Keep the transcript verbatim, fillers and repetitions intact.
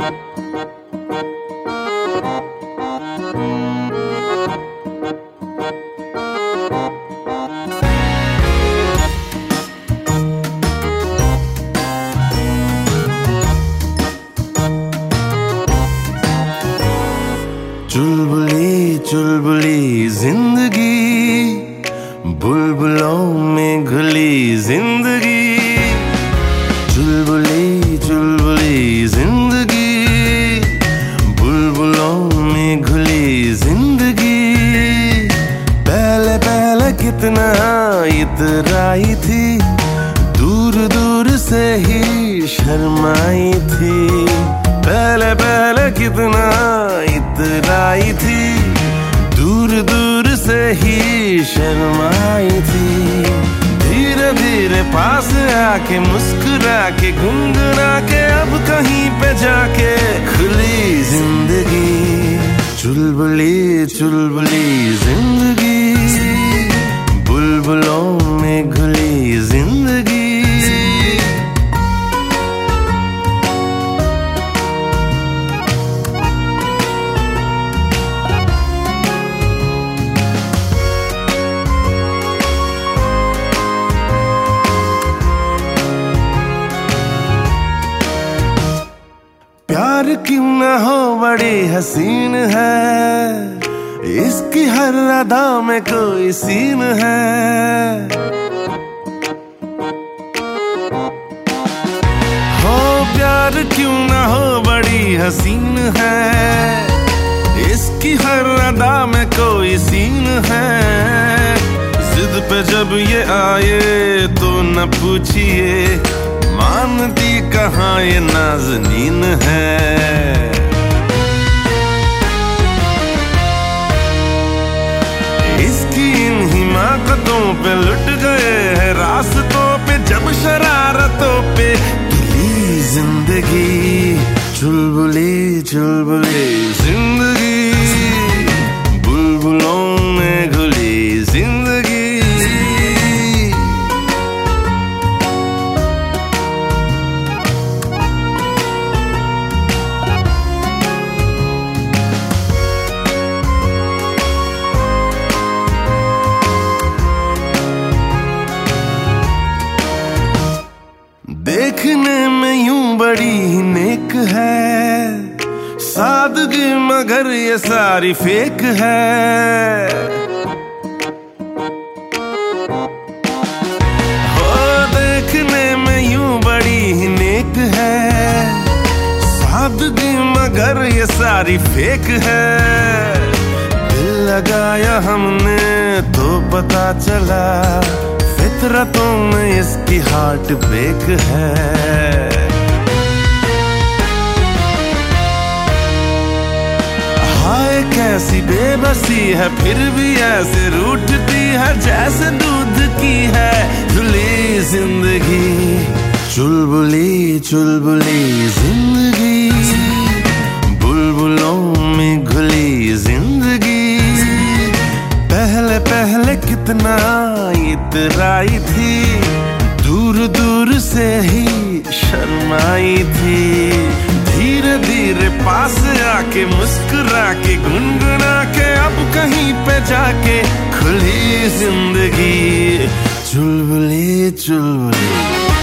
चुलबुली चुलबुली जिंदगी, बुलबुलों में घुली जिंदगी। चुलबुली चुलबुली जिंदगी, बुलबुलों में घुली जिंदगी। पहले पहले कितना इतराई थी, दूर दूर से ही शर्माई थी। पहले पहले कितना इतराई थी, दूर दूर से ही शर्माई थी। धीरे धीरे पास आके मुस्कुरा के गुनगुना के अब कहीं पे जाके खुली जिंदगी। चुलबुली चुलबुली जिंदगी, बुलबुलों में घुली जिंदगी। प्यार क्यों न हो बड़ी हसीन है, इसकी हर अदा में कोई सीन है। हो प्यार क्यों न हो बड़ी हसीन है, इसकी हर अदा में कोई सीन है। जिद पे जब ये आए तो न पूछिए, मानती कहाँ ये नाज़नीन है। इसकी इन हिमाकतों पे लुट गए हैं रास्तों पे, जब शरारतों पे तुली जिंदगी। चुलबुली चुलबुली जिंदगी, बुलबुलों में घुली जिंदगी। देखने में यूं बड़ी ही नेक है, सादगी मगर ये सारी फेक है। हो देखने में यूं बड़ी ही नेक है, सादगी मगर ये सारी फेक है। दिल लगाया हमने तो पता चला, फितरतों में इसकी हार्ट ब्रेक है। हाय कैसी बेबसी है, फिर भी ऐसे रूठती है जैसे दूध की है धुली जिंदगी। चुलबुली चुलबुली जिंदगी, बुलबुलों में घुली जिंदगी। पहले पहले कितना इतराई थी, दूर दूर से ही शर्माई थी। धीरे धीरे पास आके मुस्कुरा के गुनगुना के अब कहीं पे जाके खुली जिंदगी। चुलबुली चुलबुली